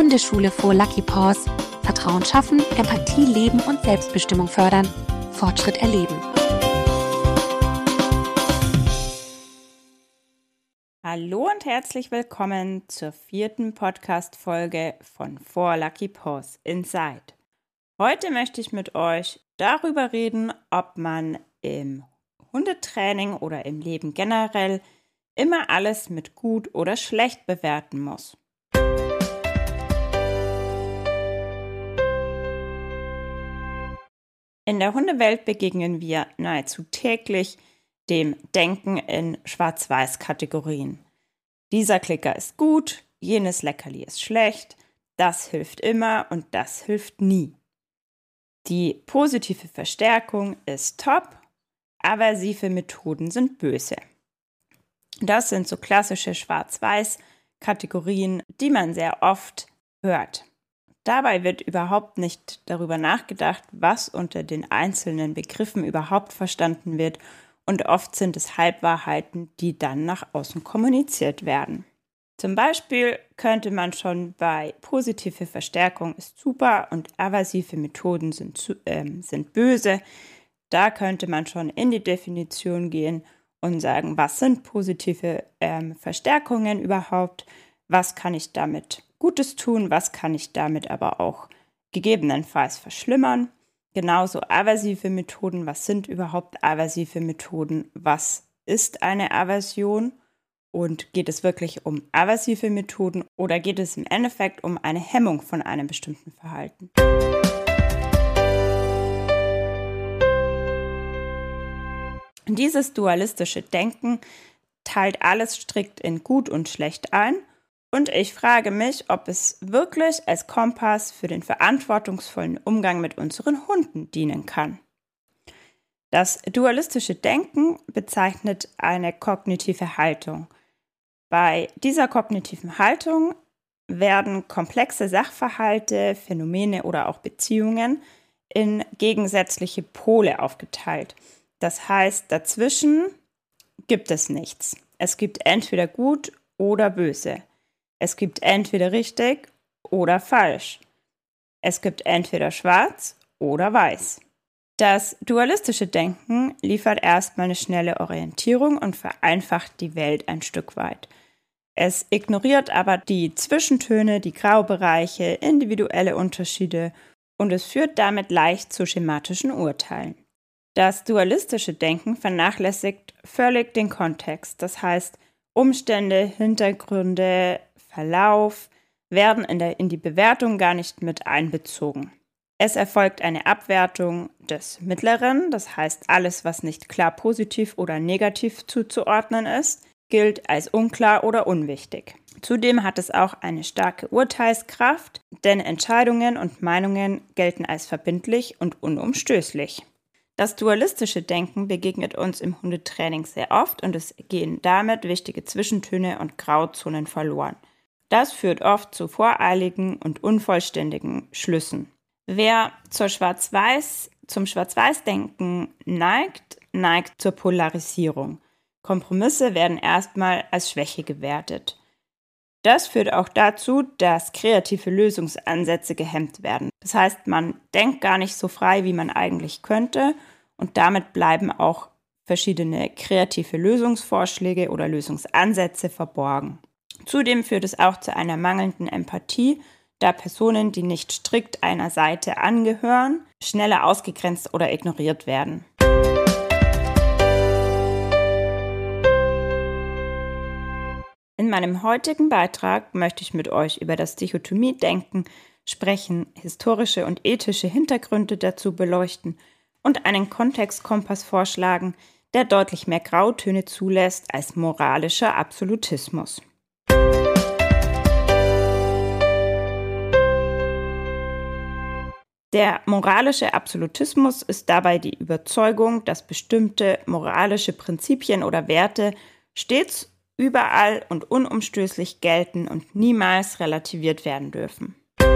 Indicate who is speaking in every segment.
Speaker 1: Hundeschule for Lucky Paws. Vertrauen schaffen, Empathie leben und Selbstbestimmung fördern. Fortschritt erleben.
Speaker 2: Hallo und herzlich willkommen zur 4. Podcast-Folge von For Lucky Paws Inside. Heute möchte ich mit euch darüber reden, ob man im Hundetraining oder im Leben generell immer alles mit gut oder schlecht bewerten muss. In der Hundewelt begegnen wir nahezu täglich dem Denken in Schwarz-Weiß-Kategorien. Dieser Klicker ist gut, jenes Leckerli ist schlecht, das hilft immer und das hilft nie. Die positive Verstärkung ist top, aversive Methoden sind böse. Das sind so klassische Schwarz-Weiß-Kategorien, die man sehr oft hört. Dabei wird überhaupt nicht darüber nachgedacht, was unter den einzelnen Begriffen überhaupt verstanden wird, und oft sind es Halbwahrheiten, die dann nach außen kommuniziert werden. Zum Beispiel könnte man schon bei positive Verstärkung ist super und aversive Methoden sind böse. Da könnte man schon in die Definition gehen und sagen, was sind positive Verstärkungen überhaupt, was kann ich damit Gutes tun, was kann ich damit aber auch gegebenenfalls verschlimmern. Genauso aversive Methoden, was sind überhaupt aversive Methoden, was ist eine Aversion und geht es wirklich um aversive Methoden oder geht es im Endeffekt um eine Hemmung von einem bestimmten Verhalten. Dieses dualistische Denken teilt alles strikt in gut und schlecht ein. Und ich frage mich, ob es wirklich als Kompass für den verantwortungsvollen Umgang mit unseren Hunden dienen kann. Das dualistische Denken bezeichnet eine kognitive Haltung. Bei dieser kognitiven Haltung werden komplexe Sachverhalte, Phänomene oder auch Beziehungen in gegensätzliche Pole aufgeteilt. Das heißt, dazwischen gibt es nichts. Es gibt entweder gut oder böse. Es gibt entweder richtig oder falsch. Es gibt entweder schwarz oder weiß. Das dualistische Denken liefert erstmal eine schnelle Orientierung und vereinfacht die Welt ein Stück weit. Es ignoriert aber die Zwischentöne, die Graubereiche, individuelle Unterschiede und es führt damit leicht zu schematischen Urteilen. Das dualistische Denken vernachlässigt völlig den Kontext, das heißt Umstände, Hintergründe, Verlauf werden in die Bewertung gar nicht mit einbezogen. Es erfolgt eine Abwertung des Mittleren, das heißt alles, was nicht klar positiv oder negativ zuzuordnen ist, gilt als unklar oder unwichtig. Zudem hat es auch eine starke Urteilskraft, denn Entscheidungen und Meinungen gelten als verbindlich und unumstößlich. Das dualistische Denken begegnet uns im Hundetraining sehr oft und es gehen damit wichtige Zwischentöne und Grauzonen verloren. Das führt oft zu voreiligen und unvollständigen Schlüssen. Wer zum Schwarz-Weiß-Denken neigt zur Polarisierung. Kompromisse werden erstmal als Schwäche gewertet. Das führt auch dazu, dass kreative Lösungsansätze gehemmt werden. Das heißt, man denkt gar nicht so frei, wie man eigentlich könnte und damit bleiben auch verschiedene kreative Lösungsvorschläge oder Lösungsansätze verborgen. Zudem führt es auch zu einer mangelnden Empathie, da Personen, die nicht strikt einer Seite angehören, schneller ausgegrenzt oder ignoriert werden. In meinem heutigen Beitrag möchte ich mit euch über das Dichotomie-Denken sprechen, historische und ethische Hintergründe dazu beleuchten und einen Kontextkompass vorschlagen, der deutlich mehr Grautöne zulässt als moralischer Absolutismus. Der moralische Absolutismus ist dabei die Überzeugung, dass bestimmte moralische Prinzipien oder Werte stets überall und unumstößlich gelten und niemals relativiert werden dürfen.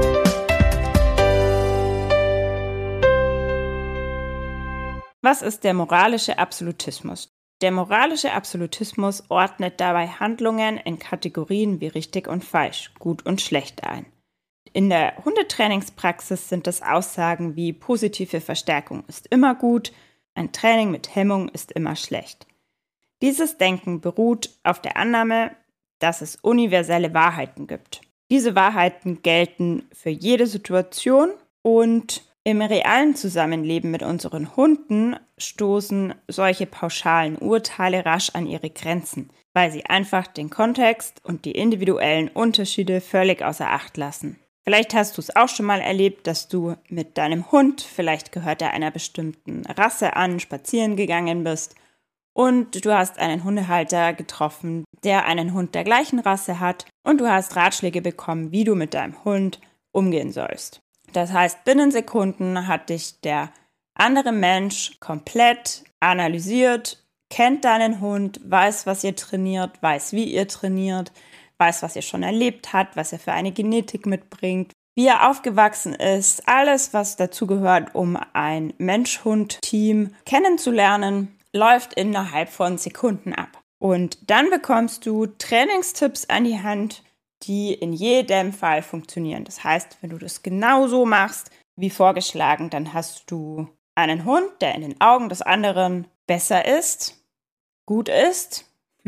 Speaker 2: Was ist der moralische Absolutismus? Der moralische Absolutismus ordnet dabei Handlungen in Kategorien wie richtig und falsch, gut und schlecht ein. In der Hundetrainingspraxis sind das Aussagen wie positive Verstärkung ist immer gut, ein Training mit Hemmung ist immer schlecht. Dieses Denken beruht auf der Annahme, dass es universelle Wahrheiten gibt. Diese Wahrheiten gelten für jede Situation und im realen Zusammenleben mit unseren Hunden stoßen solche pauschalen Urteile rasch an ihre Grenzen, weil sie einfach den Kontext und die individuellen Unterschiede völlig außer Acht lassen. Vielleicht hast du es auch schon mal erlebt, dass du mit deinem Hund, vielleicht gehört er einer bestimmten Rasse an, spazieren gegangen bist und du hast einen Hundehalter getroffen, der einen Hund der gleichen Rasse hat und du hast Ratschläge bekommen, wie du mit deinem Hund umgehen sollst. Das heißt, binnen Sekunden hat dich der andere Mensch komplett analysiert, kennt deinen Hund, weiß, was ihr trainiert, weiß, wie ihr trainiert, weiß, was ihr schon erlebt habt, was er für eine Genetik mitbringt, wie er aufgewachsen ist, alles, was dazugehört, um ein Mensch-Hund-Team kennenzulernen, läuft innerhalb von Sekunden ab. Und dann bekommst du Trainingstipps an die Hand, die in jedem Fall funktionieren. Das heißt, wenn du das genau so machst, wie vorgeschlagen, dann hast du einen Hund, der in den Augen des anderen besser ist, gut ist,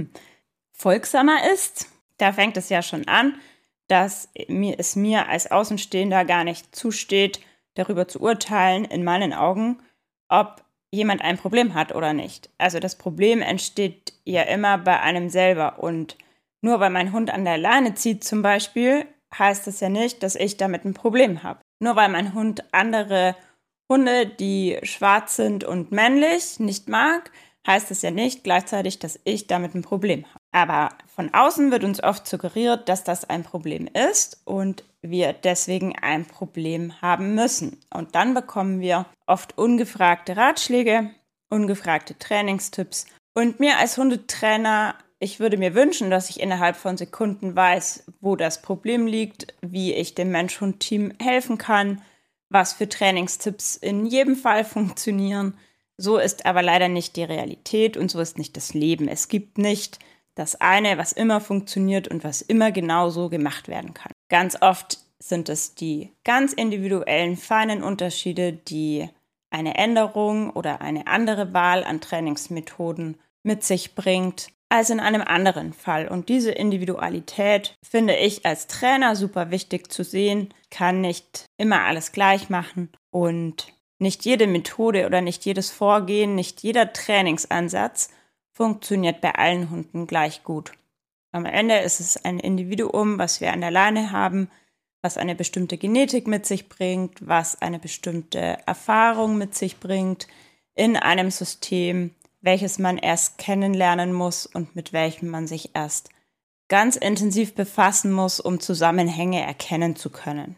Speaker 2: folgsamer ist. Da fängt es ja schon an, dass es mir als Außenstehender gar nicht zusteht, darüber zu urteilen, in meinen Augen, ob jemand ein Problem hat oder nicht. Also das Problem entsteht ja immer bei einem selber und nur weil mein Hund an der Leine zieht zum Beispiel, heißt das ja nicht, dass ich damit ein Problem habe. Nur weil mein Hund andere Hunde, die schwarz sind und männlich, nicht mag, heißt es ja nicht gleichzeitig, dass ich damit ein Problem habe. Aber von außen wird uns oft suggeriert, dass das ein Problem ist und wir deswegen ein Problem haben müssen. Und dann bekommen wir oft ungefragte Ratschläge, ungefragte Trainingstipps. Und mir als Hundetrainer, ich würde mir wünschen, dass ich innerhalb von Sekunden weiß, wo das Problem liegt, wie ich dem Mensch-Hund-Team helfen kann, was für Trainingstipps in jedem Fall funktionieren. So ist aber leider nicht die Realität und so ist nicht das Leben. Es gibt nicht das eine, was immer funktioniert und was immer genau so gemacht werden kann. Ganz oft sind es die ganz individuellen, feinen Unterschiede, die eine Änderung oder eine andere Wahl an Trainingsmethoden mit sich bringt, als in einem anderen Fall. Und diese Individualität finde ich als Trainer super wichtig zu sehen, kann nicht immer alles gleich machen und nicht jede Methode oder nicht jedes Vorgehen, nicht jeder Trainingsansatz funktioniert bei allen Hunden gleich gut. Am Ende ist es ein Individuum, was wir an der Leine haben, was eine bestimmte Genetik mit sich bringt, was eine bestimmte Erfahrung mit sich bringt in einem System, welches man erst kennenlernen muss und mit welchem man sich erst ganz intensiv befassen muss, um Zusammenhänge erkennen zu können.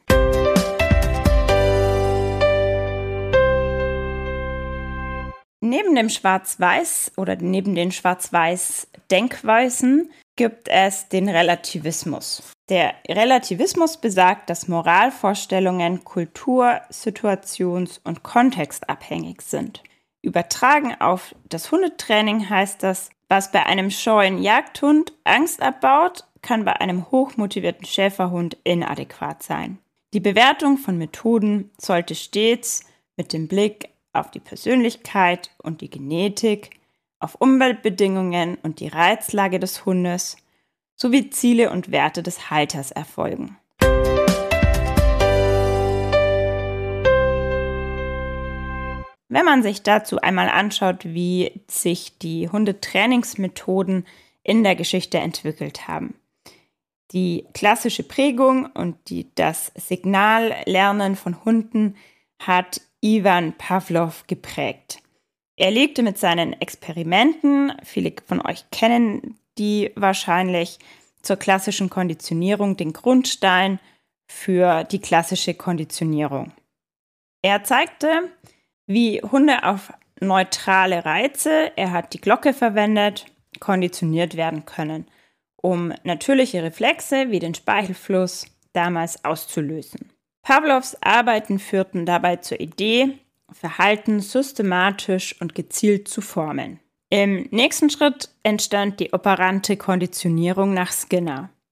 Speaker 2: Neben dem Schwarz-Weiß oder neben den Schwarz-Weiß-Denkweisen gibt es den Relativismus. Der Relativismus besagt, dass Moralvorstellungen kultur-, situations- und kontextabhängig sind. Übertragen auf das Hundetraining heißt das, was bei einem scheuen Jagdhund Angst abbaut, kann bei einem hochmotivierten Schäferhund inadäquat sein. Die Bewertung von Methoden sollte stets mit dem Blick auf die Persönlichkeit und die Genetik, auf Umweltbedingungen und die Reizlage des Hundes sowie Ziele und Werte des Halters erfolgen. Wenn man sich dazu einmal anschaut, wie sich die Hundetrainingsmethoden in der Geschichte entwickelt haben. Die klassische Prägung und das Signallernen von Hunden hat Ivan Pawlow geprägt. Er legte mit seinen Experimenten, viele von euch kennen die wahrscheinlich, zur klassischen Konditionierung den Grundstein für die klassische Konditionierung. Er zeigte, wie Hunde auf neutrale Reize, er hat die Glocke verwendet, konditioniert werden können, um natürliche Reflexe wie den Speichelfluss damals auszulösen. Pawlows Arbeiten führten dabei zur Idee, Verhalten systematisch und gezielt zu formen. Im nächsten Schritt entstand die operante Konditionierung nach Skinner.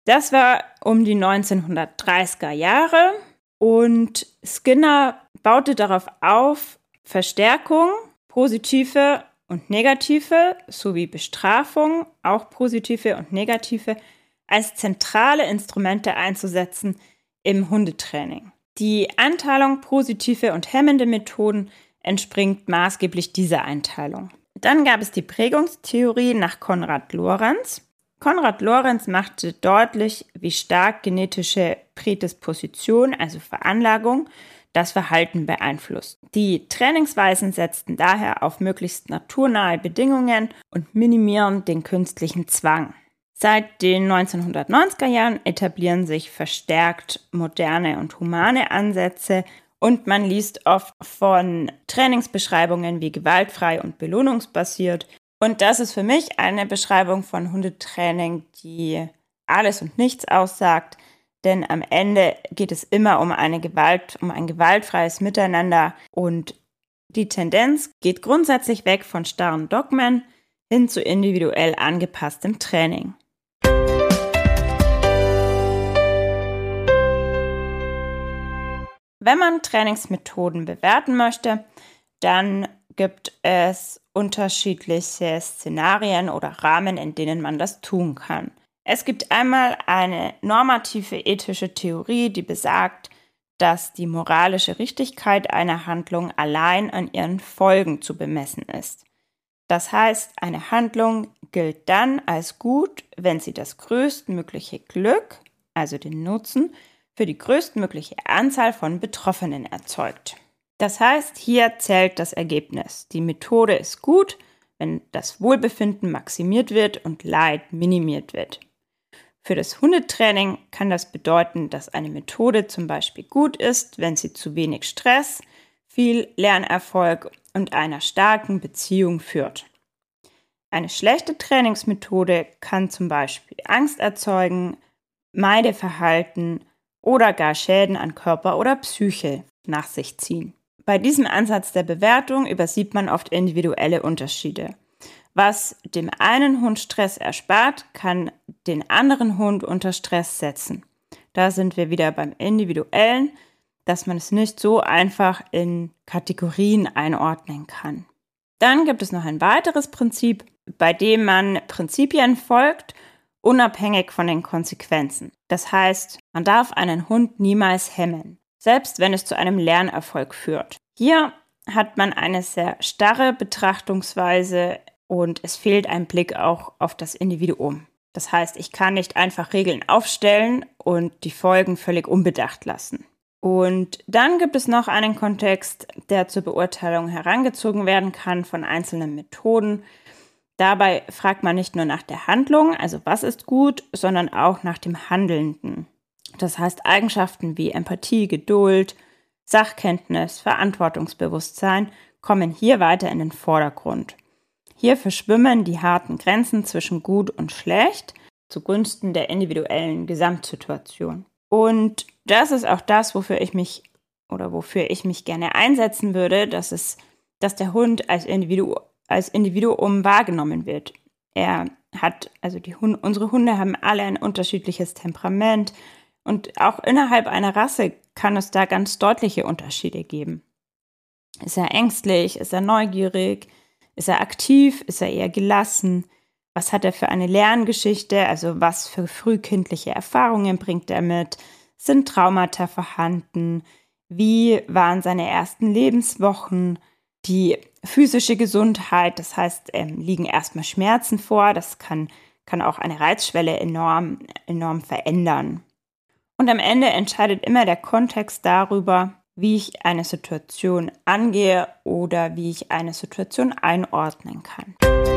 Speaker 2: Das war um die 1930er Jahre und Skinner baute darauf auf, Verstärkung, positive und negative sowie Bestrafung, auch positive und negative, als zentrale Instrumente einzusetzen im Hundetraining. Die Einteilung positive und hemmende Methoden entspringt maßgeblich dieser Einteilung. Dann gab es die Prägungstheorie nach Konrad Lorenz. Konrad Lorenz machte deutlich, wie stark genetische Prädisposition, also Veranlagung, das Verhalten beeinflusst. Die Trainingsweisen setzten daher auf möglichst naturnahe Bedingungen und minimieren den künstlichen Zwang. Seit den 1990er Jahren etablieren sich verstärkt moderne und humane Ansätze und man liest oft von Trainingsbeschreibungen wie gewaltfrei und belohnungsbasiert. Und das ist für mich eine Beschreibung von Hundetraining, die alles und nichts aussagt, denn am Ende geht es immer um ein gewaltfreies Miteinander und die Tendenz geht grundsätzlich weg von starren Dogmen hin zu individuell angepasstem Training. Wenn man Trainingsmethoden bewerten möchte, dann gibt es unterschiedliche Szenarien oder Rahmen, in denen man das tun kann. Es gibt einmal eine normative ethische Theorie, die besagt, dass die moralische Richtigkeit einer Handlung allein an ihren Folgen zu bemessen ist. Das heißt, eine Handlung gilt dann als gut, wenn sie das größtmögliche Glück, also den Nutzen, für die größtmögliche Anzahl von Betroffenen erzeugt. Das heißt, hier zählt das Ergebnis. Die Methode ist gut, wenn das Wohlbefinden maximiert wird und Leid minimiert wird. Für das Hundetraining kann das bedeuten, dass eine Methode zum Beispiel gut ist, wenn sie zu wenig Stress, viel Lernerfolg und einer starken Beziehung führt. Eine schlechte Trainingsmethode kann zum Beispiel Angst erzeugen, Meideverhalten oder gar Schäden an Körper oder Psyche nach sich ziehen. Bei diesem Ansatz der Bewertung übersieht man oft individuelle Unterschiede. Was dem einen Hund Stress erspart, kann den anderen Hund unter Stress setzen. Da sind wir wieder beim Individuellen, dass man es nicht so einfach in Kategorien einordnen kann. Dann gibt es noch ein weiteres Prinzip, bei dem man Prinzipien folgt, unabhängig von den Konsequenzen. Das heißt, man darf einen Hund niemals hemmen, selbst wenn es zu einem Lernerfolg führt. Hier hat man eine sehr starre Betrachtungsweise und es fehlt ein Blick auch auf das Individuum. Das heißt, ich kann nicht einfach Regeln aufstellen und die Folgen völlig unbedacht lassen. Und dann gibt es noch einen Kontext, der zur Beurteilung herangezogen werden kann von einzelnen Methoden. Dabei fragt man nicht nur nach der Handlung, also was ist gut, sondern auch nach dem Handelnden. Das heißt, Eigenschaften wie Empathie, Geduld, Sachkenntnis, Verantwortungsbewusstsein kommen hier weiter in den Vordergrund. Hier verschwimmen die harten Grenzen zwischen gut und schlecht zugunsten der individuellen Gesamtsituation. Und das ist auch das, wofür ich mich gerne einsetzen würde, dass der Hund als Individuum wahrgenommen wird. Unsere Hunde haben alle ein unterschiedliches Temperament und auch innerhalb einer Rasse kann es da ganz deutliche Unterschiede geben. Ist er ängstlich? Ist er neugierig? Ist er aktiv? Ist er eher gelassen? Was hat er für eine Lerngeschichte? Also was für frühkindliche Erfahrungen bringt er mit? Sind Traumata vorhanden? Wie waren seine ersten Lebenswochen? Die physische Gesundheit, das heißt, liegen erstmal Schmerzen vor. Das kann auch eine Reizschwelle enorm verändern. Und am Ende entscheidet immer der Kontext darüber, wie ich eine Situation angehe oder wie ich eine Situation einordnen kann.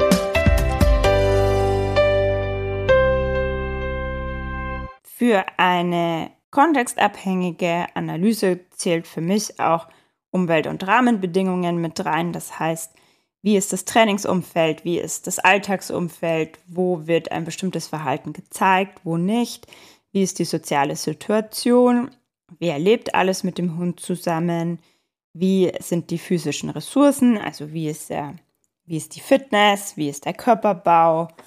Speaker 2: Für eine kontextabhängige Analyse zählt für mich auch Umwelt- und Rahmenbedingungen mit rein. Das heißt, wie ist das Trainingsumfeld, wie ist das Alltagsumfeld, wo wird ein bestimmtes Verhalten gezeigt, wo nicht, wie ist die soziale Situation, wer lebt alles mit dem Hund zusammen, wie sind die physischen Ressourcen, also wie ist die Fitness, wie ist der Körperbau,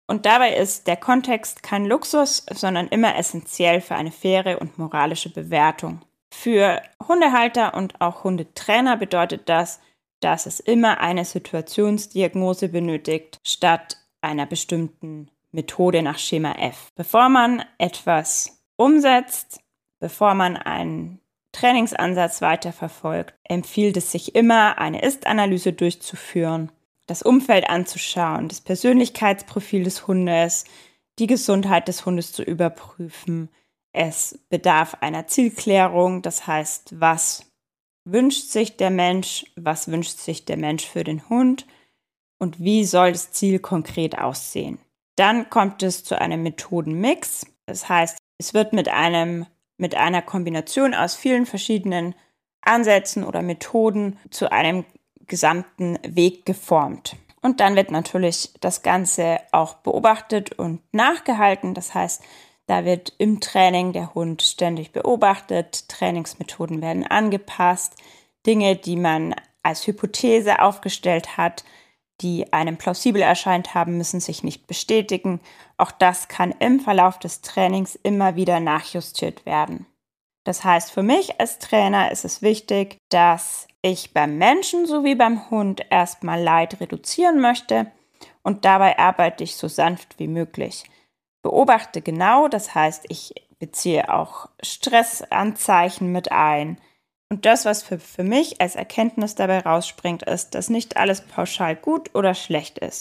Speaker 2: Und dabei ist der Kontext kein Luxus, sondern immer essentiell für eine faire und moralische Bewertung. Für Hundehalter und auch Hundetrainer bedeutet das, dass es immer eine Situationsdiagnose benötigt, statt einer bestimmten Methode nach Schema F. Bevor man etwas umsetzt, bevor man einen Trainingsansatz weiterverfolgt, empfiehlt es sich immer, eine Ist-Analyse durchzuführen, das Umfeld anzuschauen, das Persönlichkeitsprofil des Hundes, die Gesundheit des Hundes zu überprüfen. Es bedarf einer Zielklärung, das heißt, was wünscht sich der Mensch, was wünscht sich der Mensch für den Hund und wie soll das Ziel konkret aussehen. Dann kommt es zu einem Methodenmix, das heißt, es wird mit einer Kombination aus vielen verschiedenen Ansätzen oder Methoden zu einem gesamten Weg geformt. Und dann wird natürlich das Ganze auch beobachtet und nachgehalten. Das heißt, da wird im Training der Hund ständig beobachtet, Trainingsmethoden werden angepasst, Dinge, die man als Hypothese aufgestellt hat, die einem plausibel erscheint haben, müssen sich nicht bestätigen. Auch das kann im Verlauf des Trainings immer wieder nachjustiert werden. Das heißt, für mich als Trainer ist es wichtig, dass ich beim Menschen sowie beim Hund erstmal Leid reduzieren möchte und dabei arbeite ich so sanft wie möglich. Beobachte genau, das heißt, ich beziehe auch Stressanzeichen mit ein. Und das, was für mich als Erkenntnis dabei rausspringt, ist, dass nicht alles pauschal gut oder schlecht ist.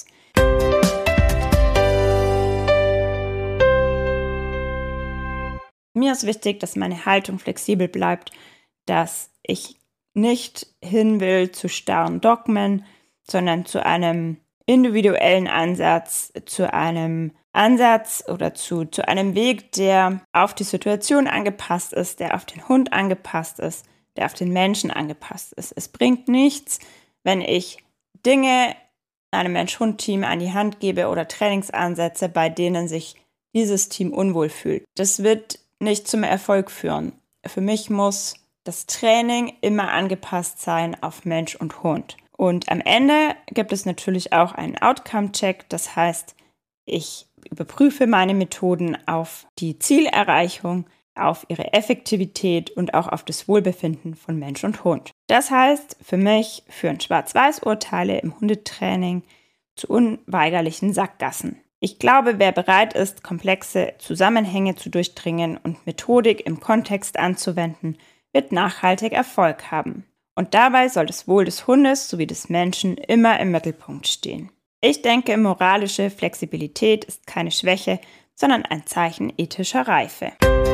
Speaker 2: Mir ist wichtig, dass meine Haltung flexibel bleibt, dass ich nicht hin will zu starren Dogmen, sondern zu einem individuellen Ansatz, zu einem Ansatz oder zu einem Weg, der auf die Situation angepasst ist, der auf den Hund angepasst ist, der auf den Menschen angepasst ist. Es bringt nichts, wenn ich Dinge einem Mensch-Hund-Team an die Hand gebe oder Trainingsansätze, bei denen sich dieses Team unwohl fühlt. Das wird nicht zum Erfolg führen. Für mich muss das Training immer angepasst sein auf Mensch und Hund. Und am Ende gibt es natürlich auch einen Outcome-Check. Das heißt, ich überprüfe meine Methoden auf die Zielerreichung, auf ihre Effektivität und auch auf das Wohlbefinden von Mensch und Hund. Das heißt, für mich führen Schwarz-Weiß-Urteile im Hundetraining zu unweigerlichen Sackgassen. Ich glaube, wer bereit ist, komplexe Zusammenhänge zu durchdringen und Methodik im Kontext anzuwenden, wird nachhaltig Erfolg haben. Und dabei soll das Wohl des Hundes sowie des Menschen immer im Mittelpunkt stehen. Ich denke, moralische Flexibilität ist keine Schwäche, sondern ein Zeichen ethischer Reife.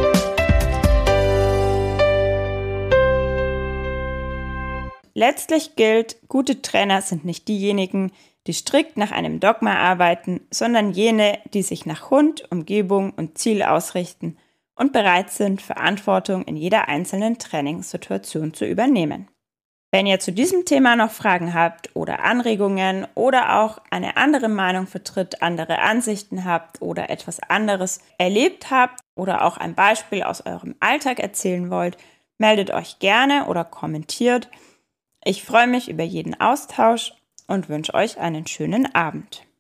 Speaker 2: Letztlich gilt, gute Trainer sind nicht diejenigen, die strikt nach einem Dogma arbeiten, sondern jene, die sich nach Hund, Umgebung und Ziel ausrichten und bereit sind, Verantwortung in jeder einzelnen Trainingssituation zu übernehmen. Wenn ihr zu diesem Thema noch Fragen habt oder Anregungen oder auch eine andere Meinung vertritt, andere Ansichten habt oder etwas anderes erlebt habt oder auch ein Beispiel aus eurem Alltag erzählen wollt, meldet euch gerne oder kommentiert. Ich freue mich über jeden Austausch und wünsche euch einen schönen Abend.